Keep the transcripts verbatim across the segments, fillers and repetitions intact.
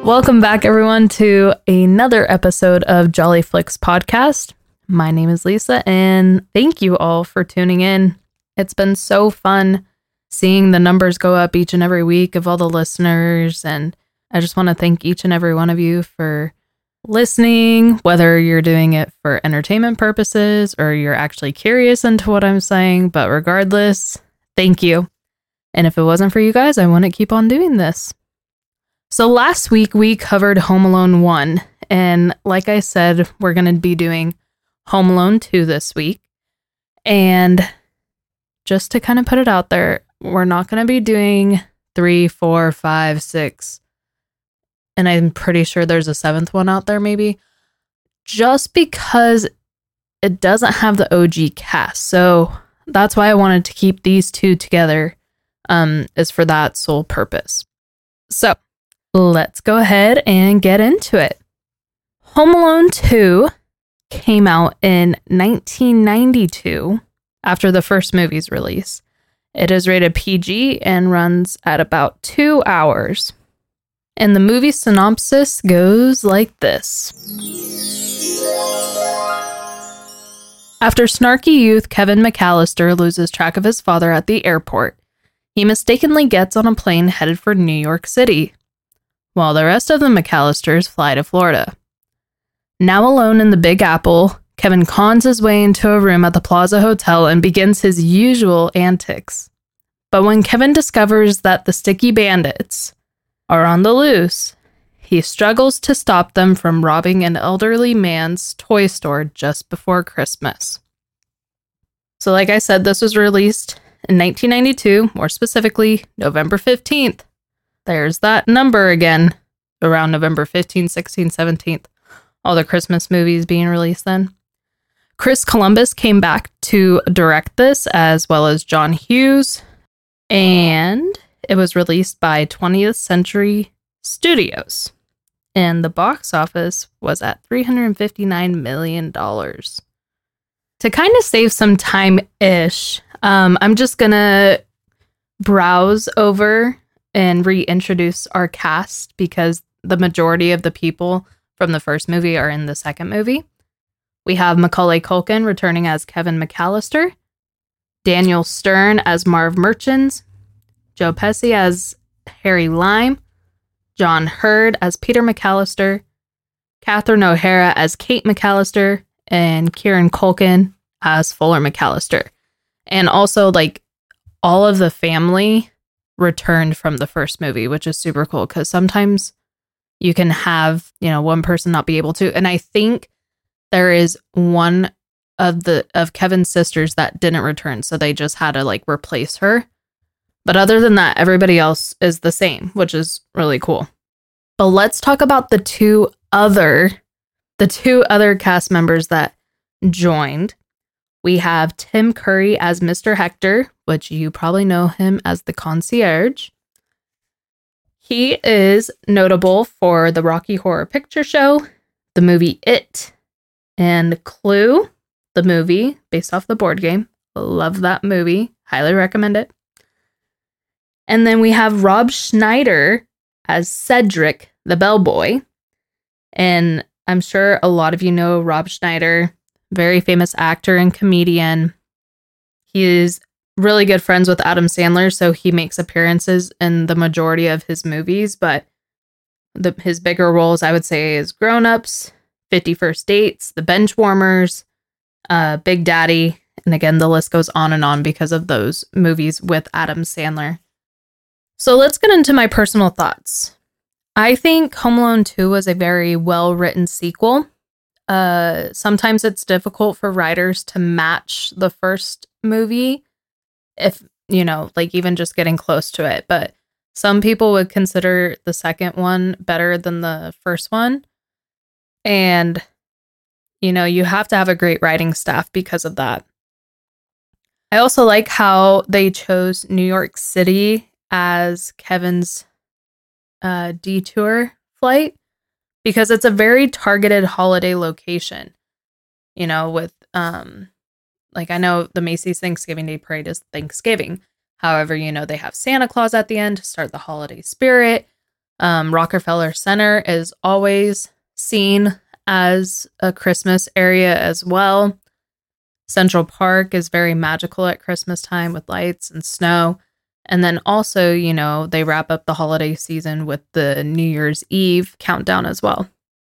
Welcome back, everyone, to another episode of Jolly Flicks Podcast. My name is Lisa, and thank you all for tuning in. It's been so fun seeing the numbers go up each and every week of all the listeners, and I just want to thank each and every one of you for listening, whether you're doing it for entertainment purposes or you're actually curious into what I'm saying, but regardless, thank you. And if it wasn't for you guys, I wouldn't keep on doing this. So last week we covered Home Alone one, and like I said, we're going to be doing Home Alone two this week. And just to kind of put it out there, we're not going to be doing three, four, five, six, and I'm pretty sure there's a seventh one out there maybe, just because it doesn't have the O G cast. So that's why I wanted to keep these two together, um, is for that sole purpose. So let's go ahead and get into it. Home Alone two came out in nineteen ninety-two after the first movie's release. It is rated P G and runs at about two hours. And the movie synopsis goes like this. After snarky youth Kevin McAllister loses track of his father at the airport, he mistakenly gets on a plane headed for New York City, while the rest of the McAllisters fly to Florida. Now alone in the Big Apple, Kevin cons his way into a room at the Plaza Hotel and begins his usual antics. But when Kevin discovers that the Sticky Bandits are on the loose, he struggles to stop them from robbing an elderly man's toy store just before Christmas. So like I said, this was released in nineteen ninety-two, more specifically, November fifteenth. There's that number again, around November fifteenth, sixteenth, seventeenth. All the Christmas movies being released then. Chris Columbus came back to direct this, as well as John Hughes, and it was released by twentieth Century Studios, and the box office was at three hundred fifty-nine million dollars. To kind of save some time-ish, um, I'm just gonna browse over and reintroduce our cast because the majority of the people from the first movie are in the second movie. We have Macaulay Culkin returning as Kevin McAllister, Daniel Stern as Marv Merchants, Joe Pesci as Harry Lime, John Hurd as Peter McAllister, Catherine O'Hara as Kate McAllister, and Kieran Culkin as Fuller McAllister. And also, like, all of the family returned from the first movie, which is super cool because sometimes you can have, you know, one person not be able to. And I think there is one of the of Kevin's sisters that didn't return, so they just had to like replace her. But other than that, everybody else is the same, which is really cool. But let's talk about the two other the two other cast members that joined. We have Tim Curry as Mister Hector, which you probably know him as the concierge. He is notable for the Rocky Horror Picture Show, the movie It, and Clue, the movie based off the board game. Love that movie. Highly recommend it. And then we have Rob Schneider as Cedric, the bellboy. And I'm sure a lot of you know Rob Schneider, very famous actor and comedian. He is really good friends with Adam Sandler, so he makes appearances in the majority of his movies, but the, his bigger roles, I would say, is Grown Ups, fifty First Dates, The Benchwarmers, uh, Big Daddy, and again, the list goes on and on because of those movies with Adam Sandler. So let's get into my personal thoughts. I think Home Alone two was a very well-written sequel. Uh, sometimes it's difficult for writers to match the first movie, if, you know, like even just getting close to it. But some people would consider the second one better than the first one. And, you know, you have to have a great writing staff because of that. I also like how they chose New York City as Kevin's uh, detour flight, because it's a very targeted holiday location. You know, with, um, like, I know the Macy's Thanksgiving Day Parade is Thanksgiving. However, you know, they have Santa Claus at the end to start the holiday spirit. Um, Rockefeller Center is always seen as a Christmas area as well. Central Park is very magical at Christmas time with lights and snow. And then also, you know, they wrap up the holiday season with the New Year's Eve countdown as well.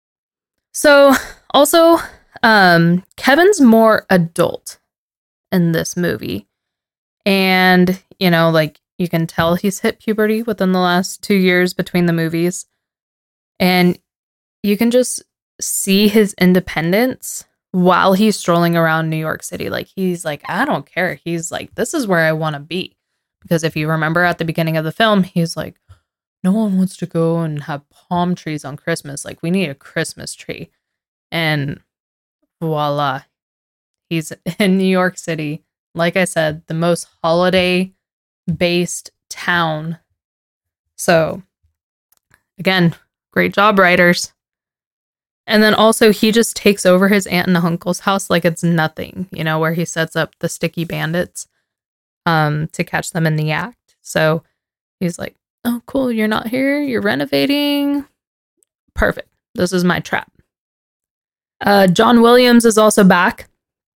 So also, um, Kevin's more adult in this movie. And, you know, like you can tell he's hit puberty within the last two years between the movies. And you can just see his independence while he's strolling around New York City. Like, he's like, I don't care. He's like, this is where I want to be. Because if you remember at the beginning of the film, he's like, no one wants to go and have palm trees on Christmas. Like, we need a Christmas tree. And voila, he's in New York City. Like I said, the most holiday-based town. So, again, great job, writers. And then also, he just takes over his aunt and uncle's house like it's nothing, you know, where he sets up the sticky bandits um, to catch them in the act. So he's like, oh, cool, you're not here, you're renovating. Perfect. This is my trap. Uh, John Williams is also back,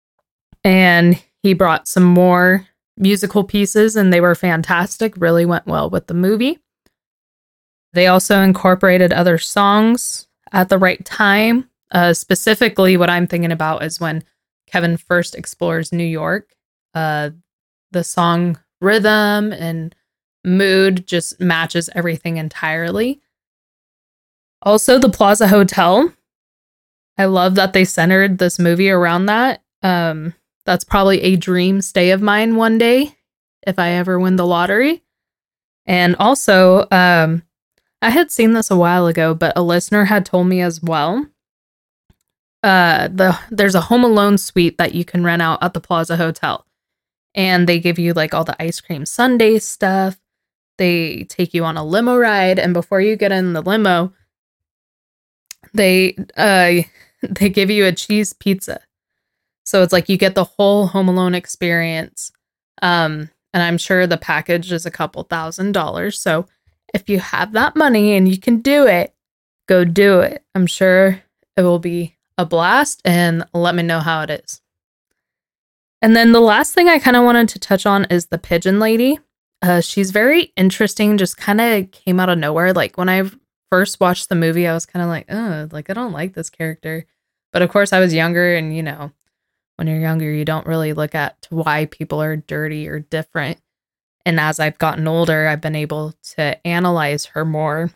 and he brought some more musical pieces, and they were fantastic, really went well with the movie. They also incorporated other songs at the right time. Uh, specifically, what I'm thinking about is when Kevin first explores New York. Uh, the song rhythm and mood just matches everything entirely. Also, the Plaza Hotel. I love that they centered this movie around that. Um, that's probably a dream stay of mine one day if I ever win the lottery. And also, um, I had seen this a while ago, but a listener had told me as well. Uh, the there's a Home Alone suite that you can rent out at the Plaza Hotel. And they give you like all the ice cream sundae stuff. They take you on a limo ride. And before you get in the limo, they uh, they give you a cheese pizza. So it's like you get the whole Home Alone experience. Um, and I'm sure the package is a couple thousand dollars. So if you have that money and you can do it, go do it. I'm sure it will be a blast, and let me know how it is. And then the last thing I kind of wanted to touch on is the pigeon lady. Uh, she's very interesting, just kind of came out of nowhere. Like when I first watched the movie, I was kind of like, oh, like I don't like this character. But of course I was younger, and you know, when you're younger, you don't really look at why people are dirty or different. And as I've gotten older, I've been able to analyze her more.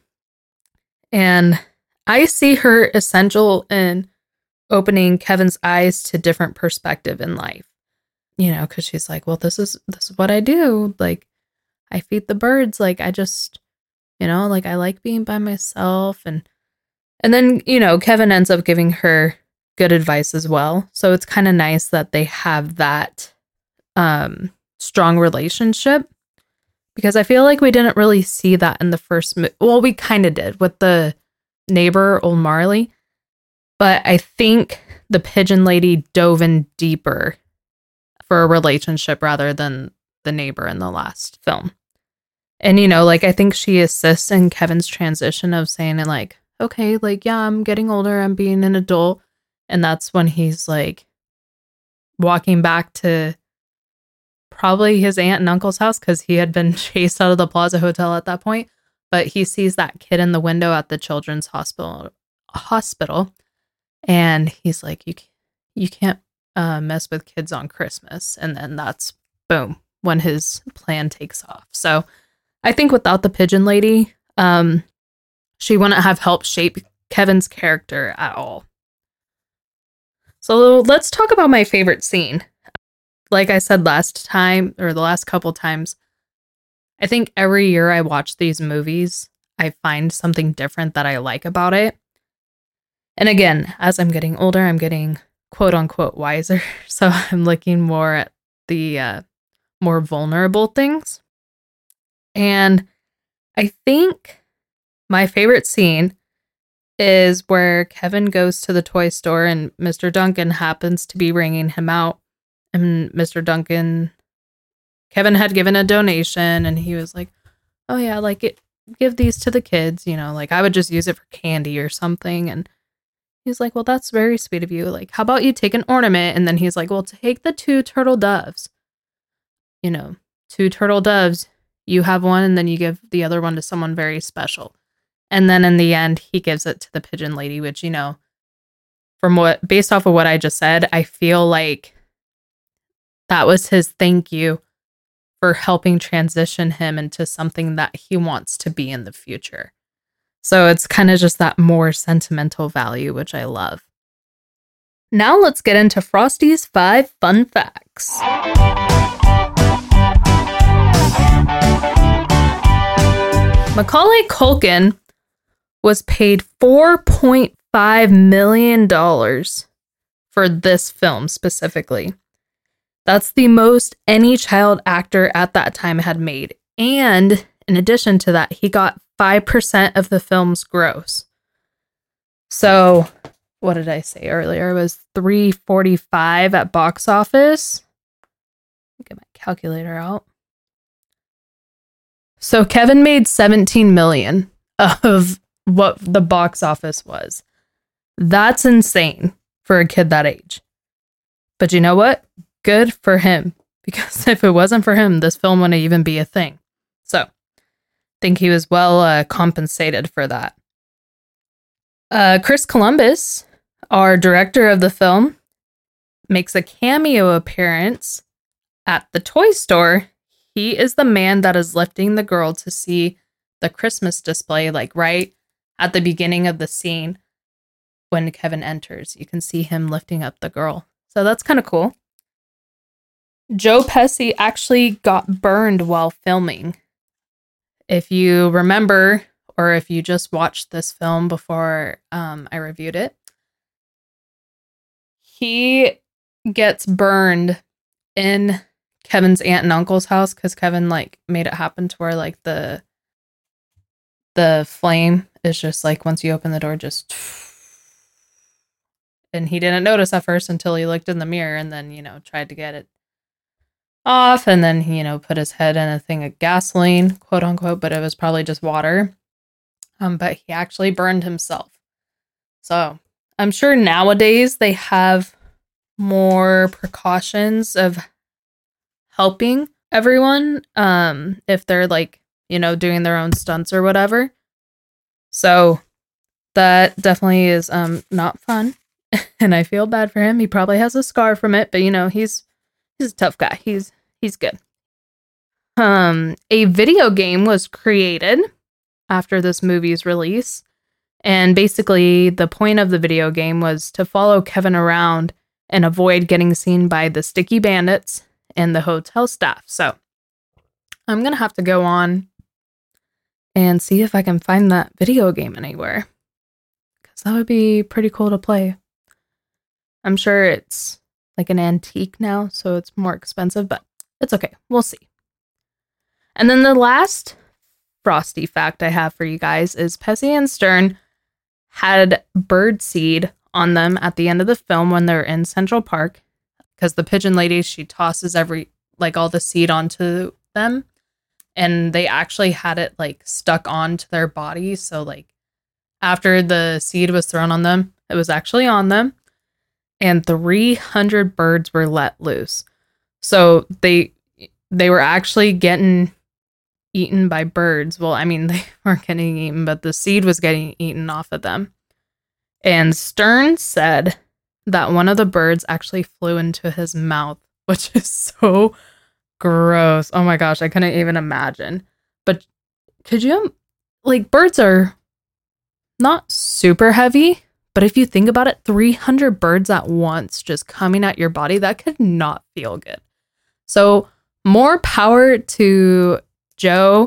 And I see her essential in opening Kevin's eyes to different perspective in life. You know, because she's like, well, this is this is what I do. Like, I feed the birds. Like, I just, you know, like I like being by myself. And and then, you know, Kevin ends up giving her good advice as well. So it's kind of nice that they have that um, strong relationship. Because I feel like we didn't really see that in the first movie. Well, we kind of did with the neighbor, old Marley. But I think the pigeon lady dove in deeper for a relationship rather than the neighbor in the last film. And, you know, like, I think she assists in Kevin's transition of saying, like, okay, like, yeah, I'm getting older, I'm being an adult. And that's when he's, like, walking back to probably his aunt and uncle's house because he had been chased out of the Plaza Hotel at that point. But he sees that kid in the window at the children's hospital, hospital, and he's like, you, you can't uh, mess with kids on Christmas. And then that's, boom, when his plan takes off. So I think without the pigeon lady, um, she wouldn't have helped shape Kevin's character at all. So let's talk about my favorite scene. Like I said last time, or the last couple times, I think every year I watch these movies, I find something different that I like about it. And again, as I'm getting older, I'm getting quote unquote wiser. So I'm looking more at the uh, more vulnerable things. And I think my favorite scene is where Kevin goes to the toy store and Mister Duncan happens to be ringing him out. And Mister Duncan, Kevin had given a donation and he was like, oh yeah, like it, give these to the kids, you know, like I would just use it for candy or something. And he's like, well, that's very sweet of you. Like, how about you take an ornament? And then he's like, well, take the two turtle doves. You know, two turtle doves. You have one, and then you give the other one to someone very special. And then in the end, he gives it to the pigeon lady, which, you know, from what, based off of what I just said, I feel like that was his thank you for helping transition him into something that he wants to be in the future. So it's kind of just that more sentimental value, which I love. Now let's get into Frosty's five fun facts. Macaulay Culkin was paid four point five million dollars for this film specifically. That's the most any child actor at that time had made. And in addition to that, he got five percent of the film's gross. So, what did I say earlier? It was three forty-five at box office. Get my calculator out. So Kevin made seventeen million of what the box office was. That's insane for a kid that age. But you know what? Good for him. Because if it wasn't for him, this film wouldn't even be a thing. So I think he was well uh, compensated for that. Uh, Chris Columbus, our director of the film, makes a cameo appearance at the toy store. He is the man that is lifting the girl to see the Christmas display, like right at the beginning of the scene when Kevin enters. You can see him lifting up the girl. So that's kind of cool. Joe Pesci actually got burned while filming. If you remember, or if you just watched this film before um, I reviewed it, he gets burned in Kevin's aunt and uncle's house because Kevin like made it happen to where like the the flame is just like once you open the door just, and he didn't notice at first until he looked in the mirror and then, you know, tried to get it off, and then he, you know, put his head in a thing of gasoline, quote unquote, but it was probably just water. Um, but he actually burned himself. So I'm sure nowadays they have more precautions of helping everyone um if they're like, you know, doing their own stunts or whatever. So that definitely is um not fun. And I feel bad for him. He probably has a scar from it, but you know, he's he's a tough guy. He's he's good. Um a video game was created after this movie's release, and basically the point of the video game was to follow Kevin around and avoid getting seen by the sticky bandits and the hotel staff. So I'm going to have to go on and see if I can find that video game anywhere, because that would be pretty cool to play. I'm sure it's like an antique now, so it's more expensive, but it's okay. We'll see. And then the last Frosty fact I have for you guys is Pesci and Stern had bird seed on them at the end of the film when they're in Central Park, because the pigeon lady, she tosses every, like all the seed onto them, and they actually had it like stuck onto their body. So like after the seed was thrown on them, it was actually on them, and three hundred birds were let loose. So they, they were actually getting eaten by birds. Well, I mean, they weren't getting eaten, but the seed was getting eaten off of them. And Stern said that one of the birds actually flew into his mouth, which is so gross. Oh my gosh, I couldn't even imagine. But could you, like, birds are not super heavy, but if you think about it, three hundred birds at once just coming at your body, that could not feel good. So more power to Joe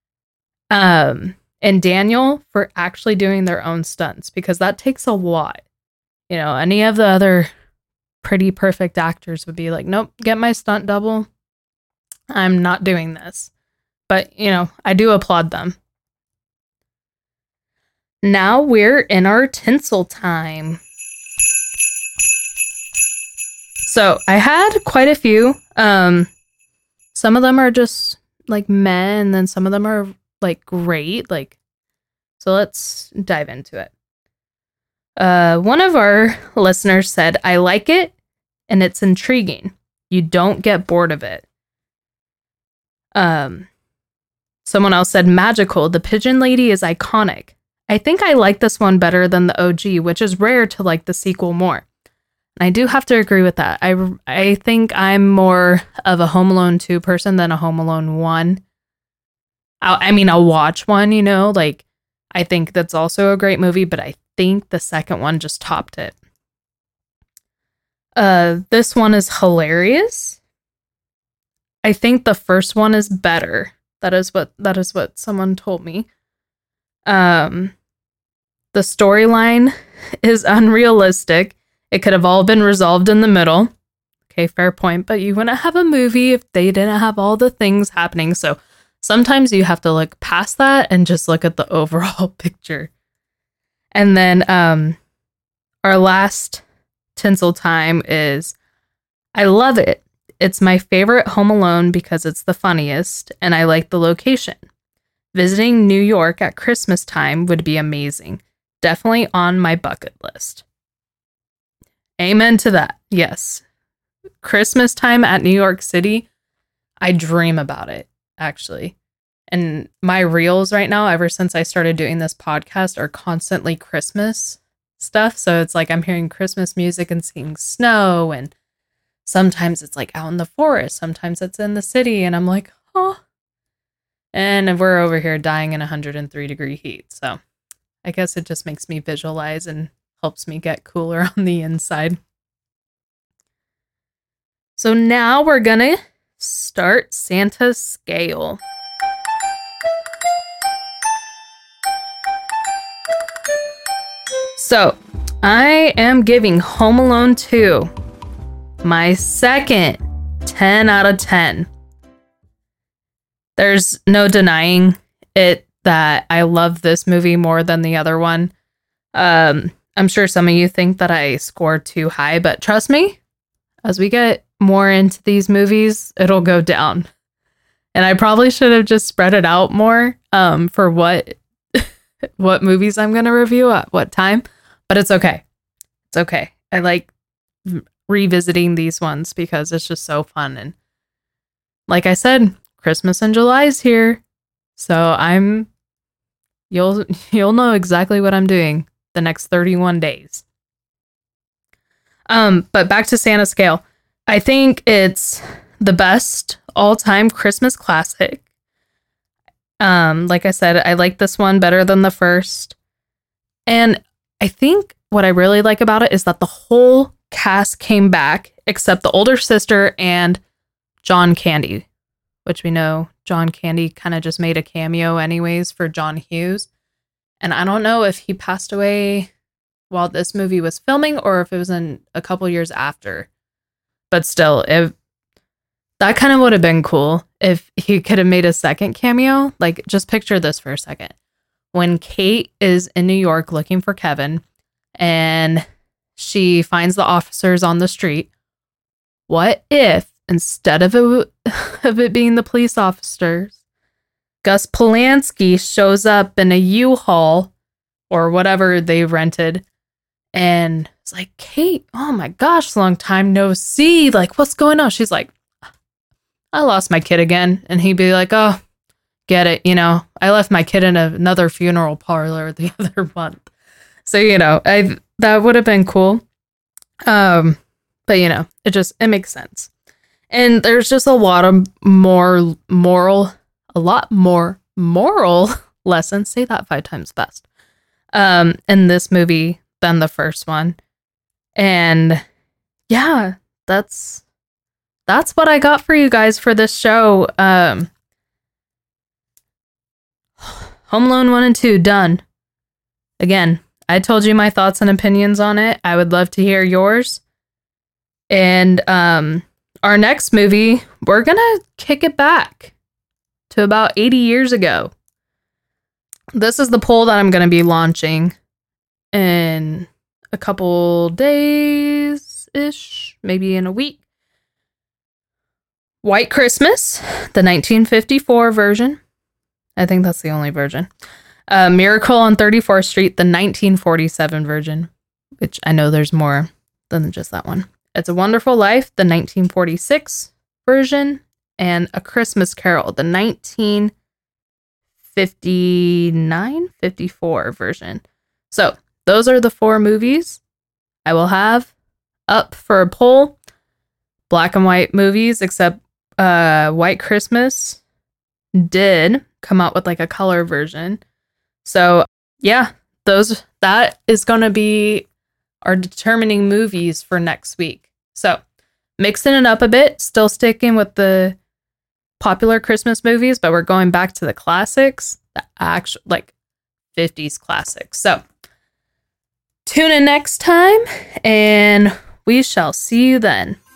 um, and Daniel for actually doing their own stunts, because that takes a lot. You know, any of the other pretty perfect actors would be like, nope, get my stunt double. I'm not doing this. But, you know, I do applaud them. Now we're in our tinsel time. So I had quite a few. Um, some of them are just like meh, and then some of them are like great. Like, so let's dive into it. Uh, one of our listeners said, I like it and it's intriguing. You don't get bored of it. Um, someone else said, magical. The pigeon lady is iconic. I think I like this one better than the O G, which is rare to like the sequel more. And I do have to agree with that. I, I think I'm more of a Home Alone two person than a Home Alone one. I, I mean, I'll watch one, you know, like I think that's also a great movie, but I think the second one just topped it. Uh, this one is hilarious. I think the first one is better. That is what that is what someone told me. Um, the storyline is unrealistic. It could have all been resolved in the middle. Okay, fair point. But you wouldn't have a movie if they didn't have all the things happening. So sometimes you have to look past that and just look at the overall picture. And then um, our last tinsel time is, I love it. It's my favorite Home Alone because it's the funniest and I like the location. Visiting New York at Christmas time would be amazing. Definitely on my bucket list. Amen to that. Yes. Christmas time at New York City, I dream about it, actually. And my reels right now, ever since I started doing this podcast, are constantly Christmas stuff. So it's like I'm hearing Christmas music and seeing snow. And sometimes it's like out in the forest. Sometimes it's in the city. And I'm like, oh. And we're over here dying in one hundred three degree heat. So I guess it just makes me visualize and helps me get cooler on the inside. So now we're going to start Santa's scale. So I am giving Home Alone two my second ten out of ten. There's no denying it that I love this movie more than the other one. Um, I'm sure some of you think that I scored too high, but trust me, as we get more into these movies, it'll go down. And I probably should have just spread it out more um, for what what movies I'm going to review at what time. But it's okay. It's okay. I like revisiting these ones because it's just so fun. And like I said, Christmas in July is here. So I'm you'll you'll know exactly what I'm doing the next thirty-one days. Um, but back to Santa Scale. I think it's the best all-time Christmas classic. Um, like I said, I like this one better than the first. And I think what I really like about it is that the whole cast came back except the older sister and John Candy, which we know John Candy kind of just made a cameo anyways for John Hughes. And I don't know if he passed away while this movie was filming or if it was in a couple years after. But still, if that kind of would have been cool if he could have made a second cameo. Like, just picture this for a second. When Kate is in New York looking for Kevin and she finds the officers on the street, what if instead of it, of it being the police officers, Gus Polanski shows up in a U-Haul or whatever they rented and it's like, Kate, oh my gosh, long time no see. Like, what's going on? She's like, I lost my kid again. And he'd be like, oh, get it. You know, I left my kid in a, another funeral parlor the other month. So, you know, I that would have been cool. Um, but, you know, it just, it makes sense. And there's just a lot of more moral, a lot more moral lessons. Say that five times fast. Um, in this movie than the first one. And yeah, that's that's what I got for you guys for this show. Um, Home Alone one and two, done. Again, I told you my thoughts and opinions on it. I would love to hear yours. And um, our next movie, we're going to kick it back to about eighty years ago. This is the poll that I'm going to be launching in a couple days-ish, maybe in a week. White Christmas, the nineteen fifty-four version, I think that's the only version. Uh, Miracle on thirty-fourth Street, the nineteen forty-seven version, which I know there's more than just that one. It's a Wonderful Life, the nineteen forty-six version, and A Christmas Carol, the nineteen fifty-nine, fifty-four version. So those are the four movies I will have up for a poll. Black and white movies, except uh, White Christmas did come out with like a color version. So yeah, those that is going to be our determining movies for next week. So mixing it up a bit, still sticking with the popular Christmas movies, but we're going back to the classics, the actual like fifties classics. So tune in next time and we shall see you then.